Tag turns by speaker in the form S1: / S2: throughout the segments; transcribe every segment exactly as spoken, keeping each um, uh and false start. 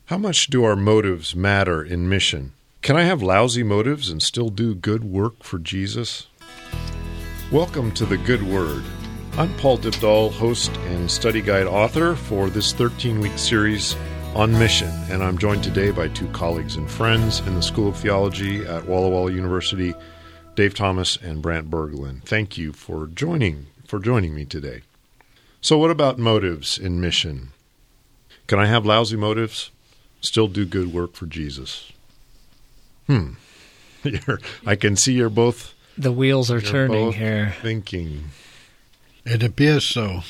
S1: How much do our motives matter in mission? Can I have lousy motives and still do good work for Jesus? Welcome to The Good Word. I'm Paul Dybdahl, host and study guide author for this thirteen-week series on mission, and I'm joined today by two colleagues and friends in the School of Theology at Walla Walla University, Dave Thomas and Brant Berglund. Thank you for joining for joining me today. So what about motives in mission? Can I have lousy motives, still do good work for Jesus? Hmm. You're, I can see you're both...
S2: The wheels are turning
S1: both
S2: here.
S1: Thinking.
S3: It appears so.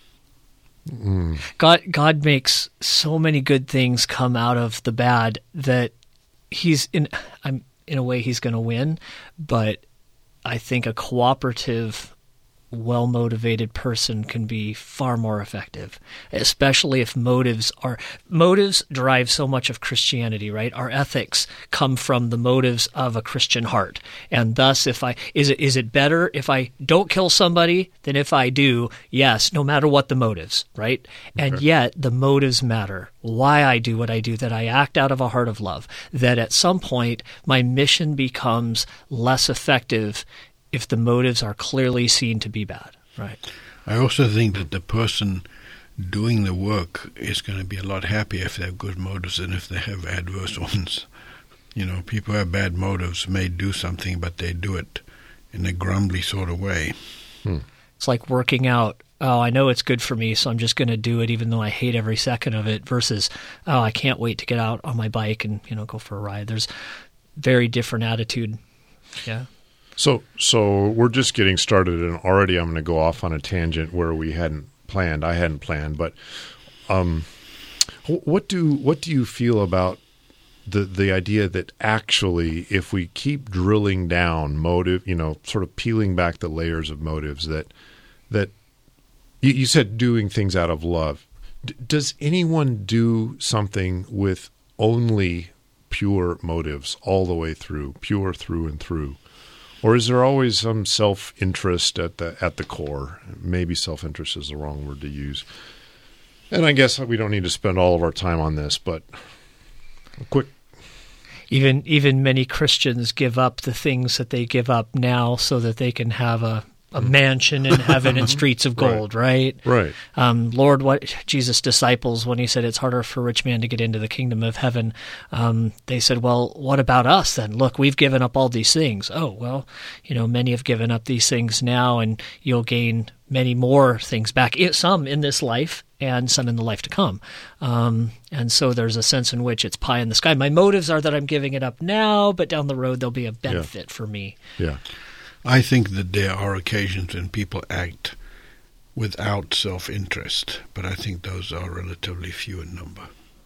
S1: Mm.
S2: God, God makes so many good things come out of the bad that he's in. I'm in a way he's going to win, but I think a cooperative, well-motivated person can be far more effective, especially if motives are motives drive so much of Christianity, right? Our ethics come from the motives of a Christian heart, and thus, if I is it is it better if I don't kill somebody than if I do? Yes, no matter what the motives, right? Okay. And yet the motives matter. Why I do what I do, that I act out of a heart of love, that at some point my mission becomes less effective if the motives are clearly seen to be bad, right?
S3: I also think that the person doing the work is going to be a lot happier if they have good motives than if they have adverse ones. You know, people who have bad motives may do something, but they do it in a grumbly sort of way.
S1: Hmm.
S2: It's like working out. Oh, I know it's good for me, so I'm just going to do it even though I hate every second of it, versus, oh, I can't wait to get out on my bike and, you know, go for a ride. There's very different attitude. Yeah.
S1: So so we're just getting started, and already I'm going to go off on a tangent where we hadn't planned. I hadn't planned, but um, what do what do you feel about the the idea that actually, if we keep drilling down motive, you know, sort of peeling back the layers of motives, that that you, you said doing things out of love. D- does anyone do something with only pure motives all the way through, pure through and through? Or is there always some self-interest at the at the core? Maybe self-interest is the wrong word to use. And I guess we don't need to spend all of our time on this, but a quick...
S2: Even even many Christians give up the things that they give up now so that they can have a, a mansion in heaven and streets of gold, right?
S1: Right. right.
S2: Um, Lord, what Jesus' disciples, when he said it's harder for a rich man to get into the kingdom of heaven, um, they said, well, what about us then? Look, we've given up all these things. Oh, well, you know, many have given up these things now, and you'll gain many more things back, some in this life and some in the life to come. Um, and so there's a sense in which it's pie in the sky. My motives are that I'm giving it up now, but down the road there'll be a benefit yeah. for me.
S1: Yeah.
S3: I think that there are occasions when people act without self-interest, but I think those are relatively few in number.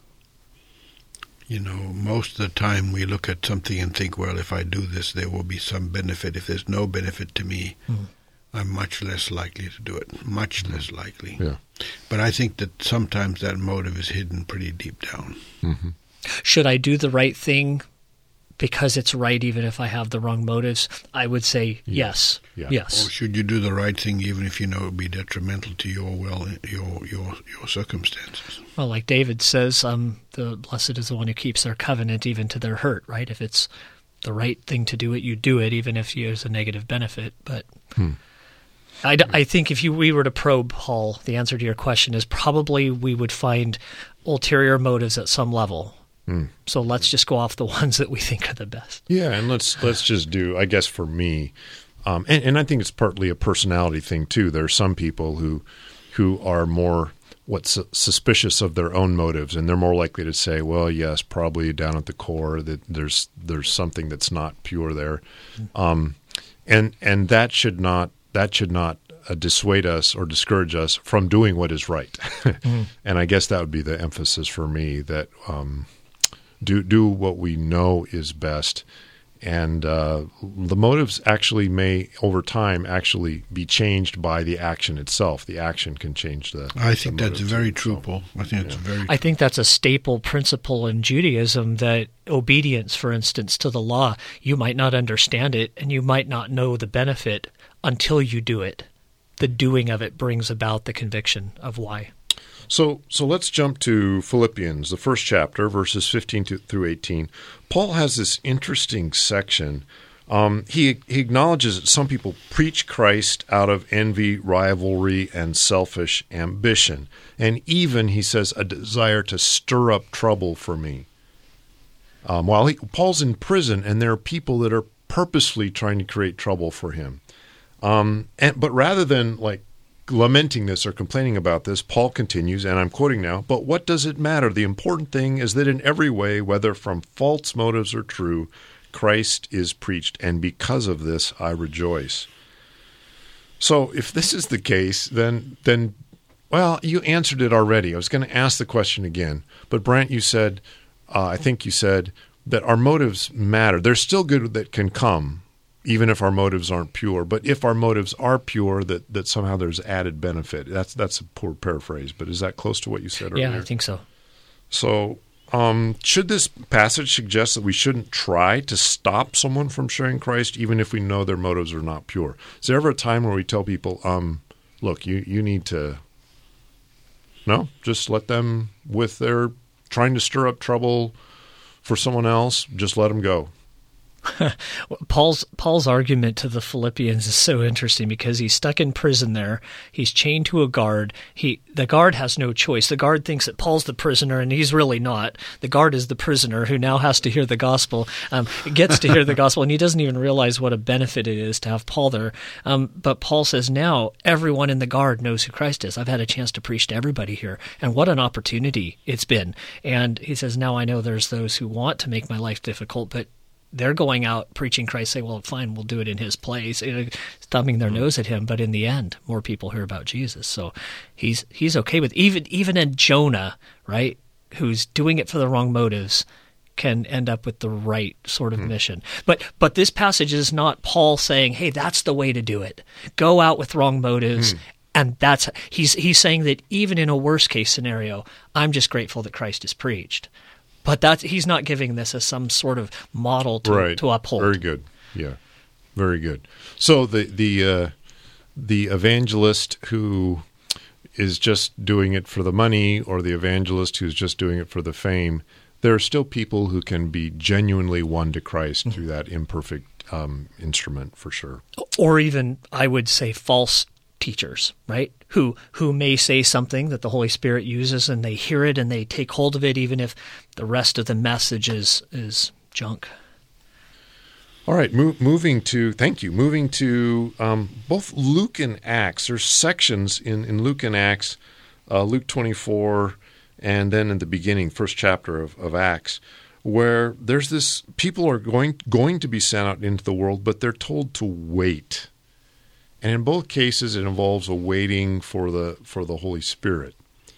S3: You know, most of the time we look at something and think, well, if I do this, there will be some benefit. If there's no benefit to me, mm. I'm much less likely to do it, much less likely.
S1: Yeah.
S3: But I think that sometimes that motive is hidden pretty deep down.
S1: Mm-hmm.
S2: Should I do the right thing because it's right even if I have the wrong motives? I would say yes.
S1: Yeah.
S2: Yes.
S3: Or should you do the right thing even if you know it would be detrimental to your well, your your your circumstances?
S2: Well, like David says, um, the blessed is the one who keeps their covenant even to their hurt, right? If it's the right thing to do it, you do it even if there's a negative benefit. But
S1: hmm.
S2: I, I think if you, we were to probe, Paul, the answer to your question is probably we would find ulterior motives at some level.
S1: Mm.
S2: So let's just go off the ones that we think are the best.
S1: Yeah, and let's let's just do, I guess for me, um, and, and I think it's partly a personality thing too. There are some people who who are more what su- suspicious of their own motives, and they're more likely to say, well, yes, probably down at the core that there's there's something that's not pure there, um, and and that should not that should not uh, dissuade us or discourage us from doing what is right. mm. And I guess that would be the emphasis for me, that um, do do what we know is best. And uh, the motives actually may, over time, actually be changed by the action itself. The action can change the
S3: I think
S1: the
S3: that's very
S1: itself.
S3: true, Paul. I think that's
S1: yeah.
S3: very true.
S2: I think that's a staple principle in Judaism, that obedience, for instance, to the law, you might not understand it and you might not know the benefit until you do it. The doing of it brings about the conviction of why.
S1: So, so let's jump to Philippians, the first chapter, verses fifteen to, through eighteen. Paul has this interesting section. Um, he he acknowledges that some people preach Christ out of envy, rivalry, and selfish ambition, and even, he says, a desire to stir up trouble for me. Um, while he, Paul's in prison, and there are people that are purposefully trying to create trouble for him. Um, and, but rather than like lamenting this or complaining about this, Paul continues, and I'm quoting now, "But what does it matter? The important thing is that in every way, whether from false motives or true, Christ is preached, and because of this I rejoice." So if this is the case, then, then well, you answered it already. I was going to ask the question again, but Brant, you said, uh, I think you said that our motives matter. There's still good that can come, even if our motives aren't pure. But if our motives are pure, that, that somehow there's added benefit. That's that's a poor paraphrase, but is that close to what you said earlier?
S2: Yeah, I think so.
S1: So um, should this passage suggest that we shouldn't try to stop someone from sharing Christ, even if we know their motives are not pure? Is there ever a time where we tell people, um, look, you, you need to, no, just let them with their trying to stir up trouble for someone else, just let them go?
S2: Paul's Paul's argument to the Philippians is so interesting because he's stuck in prison there. He's chained to a guard. He the guard has no choice. The guard thinks that Paul's the prisoner, and he's really not. The guard is the prisoner who now has to hear the gospel, um, gets to hear the gospel, and he doesn't even realize what a benefit it is to have Paul there. Um, but Paul says, now everyone in the guard knows who Christ is. I've had a chance to preach to everybody here, and what an opportunity it's been. And he says, now I know there's those who want to make my life difficult, but they're going out preaching Christ, say, well, fine, we'll do it in his place, you know, thumbing their nose at him. But in the end, more people hear about Jesus. So he's he's okay with even even in Jonah, right, who's doing it for the wrong motives, can end up with the right sort of mm. mission. But but this passage is not Paul saying, hey, that's the way to do it. Go out with wrong motives. Mm. And that's he's he's saying that even in a worst case scenario, I'm just grateful that Christ is preached. But that's, he's not giving this as some sort of model to,
S1: right.
S2: to uphold.
S1: Very good. Yeah, very good. So the the uh, the evangelist who is just doing it for the money, or the evangelist who's just doing it for the fame, there are still people who can be genuinely won to Christ mm-hmm. through that imperfect um, instrument, for sure.
S2: Or even, I would say, false teachers, right? Who who may say something that the Holy Spirit uses, and they hear it and they take hold of it, even if the rest of the message is is junk.
S1: All right, move, moving to thank you. Moving to um, both Luke and Acts. There's sections in, in Luke and Acts, uh, Luke twenty-four, and then in the beginning, first chapter of, of Acts, where there's this people are going going to be sent out into the world, but they're told to wait. And in both cases, it involves a waiting for the for the Holy Spirit.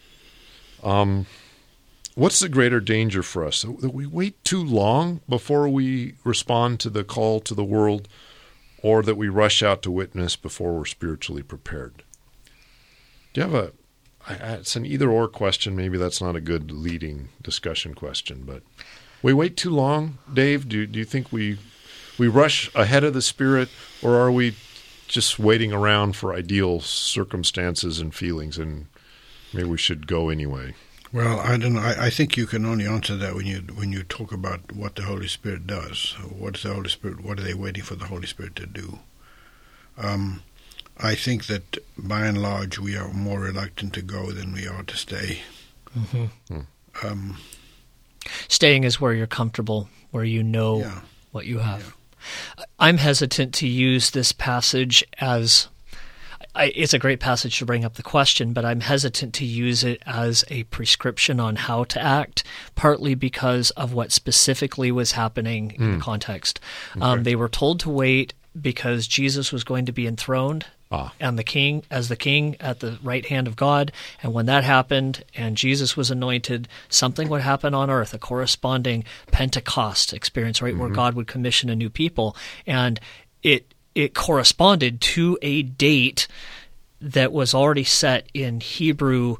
S1: Um, what's the greater danger for us? That we wait too long before we respond to the call to the world, or that we rush out to witness before we're spiritually prepared? Do you have a? It's an either-or question. Maybe that's not a good leading discussion question, but we wait too long, Dave. Do do you think we we rush ahead of the Spirit, or are we just waiting around for ideal circumstances and feelings, and maybe we should go anyway?
S3: Well, I don't know. I, I think you can only answer that when you when you talk about what the Holy Spirit does. What is the Holy Spirit? What are they waiting for the Holy Spirit to do? Um, I think that by and large we are more reluctant to go than we are to stay.
S2: Mm-hmm.
S1: Hmm.
S3: Um,
S2: Staying is where you're comfortable, where you know
S3: yeah.
S2: what you have.
S3: Yeah.
S2: I'm hesitant to use this passage as, I, it's a great passage to bring up the question, but I'm hesitant to use it as a prescription on how to act, partly because of what specifically was happening in
S1: Mm.
S2: the context.
S1: Okay.
S2: Um, they were told to wait because Jesus was going to be enthroned
S1: Ah.
S2: and the king as the king at the right hand of God. And when that happened and Jesus was anointed, something would happen on earth, a corresponding Pentecost experience, right, mm-hmm. where God would commission a new people. And it it corresponded to a date that was already set in Hebrew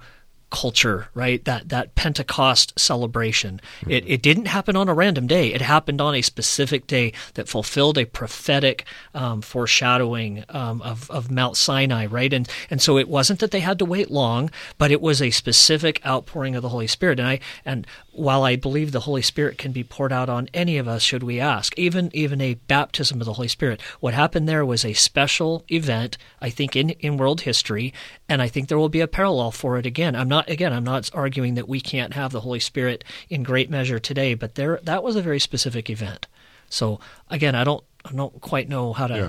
S2: culture, right? That that Pentecost celebration. Mm-hmm. It it didn't happen on a random day. It happened on a specific day that fulfilled a prophetic um, foreshadowing um, of of Mount Sinai, right? And and so it wasn't that they had to wait long, but it was a specific outpouring of the Holy Spirit. And I and while I believe the Holy Spirit can be poured out on any of us, should we ask, even even a baptism of the Holy Spirit, what happened there was a special event, I think, in in world history, and I think there will be a parallel for it again. I'm not Again, I'm not arguing that we can't have the Holy Spirit in great measure today, but there that was a very specific event. So again, I don't I don't quite know how to.
S1: Yeah.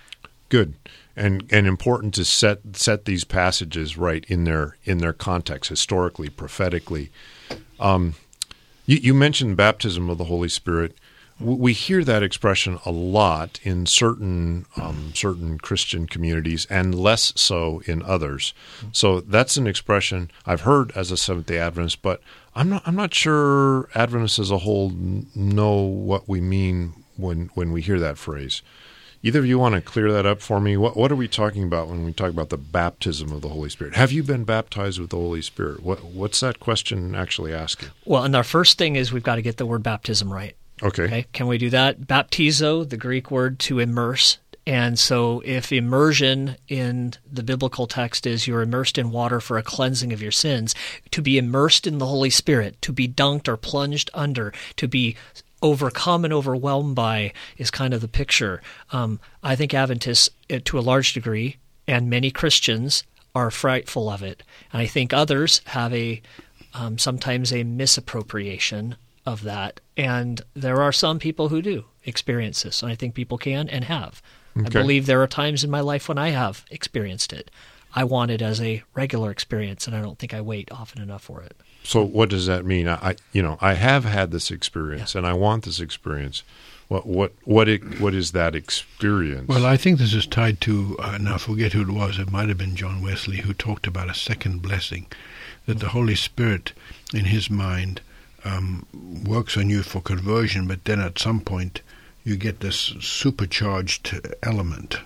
S1: Good, and and important to set set these passages right in their in their context, historically, prophetically. Um, you, you mentioned baptism of the Holy Spirit. We hear that expression a lot in certain um, certain Christian communities, and less so in others. So that's an expression I've heard as a Seventh-day Adventist, but I'm not I'm not sure Adventists as a whole know what we mean when when we hear that phrase. Either of you want to clear that up for me? What what are we talking about when we talk about the baptism of the Holy Spirit? Have you been baptized with the Holy Spirit? What what's that question actually asking?
S2: Well, and our first thing is we've got to get the word baptism right.
S1: Okay.
S2: Okay. Can we do that? Baptizo, the Greek word to immerse. And so if immersion in the biblical text is you're immersed in water for a cleansing of your sins, to be immersed in the Holy Spirit, to be dunked or plunged under, to be overcome and overwhelmed by is kind of the picture. Um, I think Adventists, to a large degree, and many Christians are frightful of it. And I think others have a um, sometimes a misappropriation of that, and there are some people who do experience this, and I think people can and have. Okay. I believe there are times in my life when I have experienced it. I want it as a regular experience, and I don't think I wait often enough for it.
S1: So what does that mean? I, you know, I have had this experience, yeah. and I want this experience. What, what, what, it, what is that experience?
S3: Well, I think this is tied to, uh, now I forget who it was, it might have been John Wesley, who talked about a second blessing, that the Holy Spirit, in his mind, Um, works on you for conversion, but then at some point you get this supercharged element.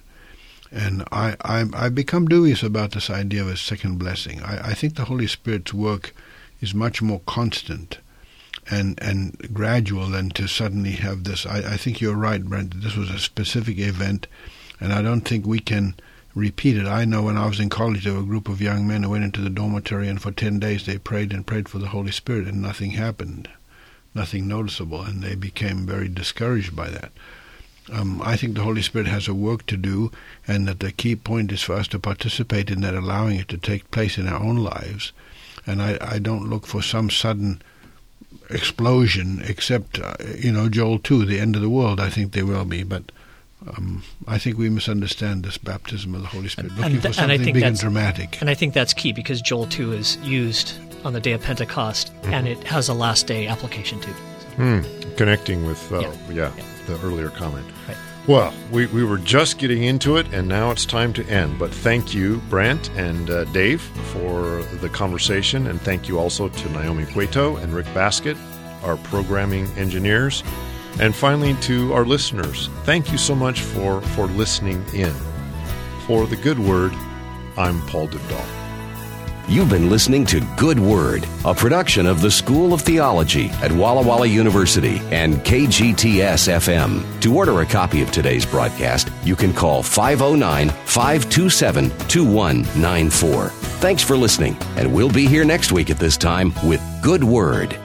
S3: And I, I, I become dubious about this idea of a second blessing. I, I think the Holy Spirit's work is much more constant and and gradual than to suddenly have this. I, I think you're right, Brent. This was a specific event, and I don't think we can repeat it. I know when I was in college, there were a group of young men who went into the dormitory, and for ten days they prayed and prayed for the Holy Spirit, and nothing happened, nothing noticeable, and they became very discouraged by that. Um, I think the Holy Spirit has a work to do, and that the key point is for us to participate in that, allowing it to take place in our own lives. And I, I don't look for some sudden explosion, except, uh, you know, Joel two, the end of the world. I think there will be, but Um, I think we misunderstand this baptism of the Holy Spirit, looking
S2: and th-
S3: for something
S2: and I think
S3: big and dramatic.
S2: And I think that's key, because Joel two is used on the day of Pentecost, mm-hmm. and it has a last day application too. So.
S1: Mm, connecting with, uh, yeah. Yeah, yeah, the earlier comment. Right. Well, we, we were just getting into it, and now it's time to end. But thank you, Brent and uh, Dave, for the conversation, and thank you also to Naomi Cueto and Rick Baskett, our programming engineers. And finally, to our listeners, thank you so much for, for listening in. For The Good Word, I'm Paul Dybdahl.
S4: You've been listening to Good Word, a production of the School of Theology at Walla Walla University and K G T S F M. To order a copy of today's broadcast, you can call five oh nine, five two seven, two one nine four. Thanks for listening, and we'll be here next week at this time with Good Word.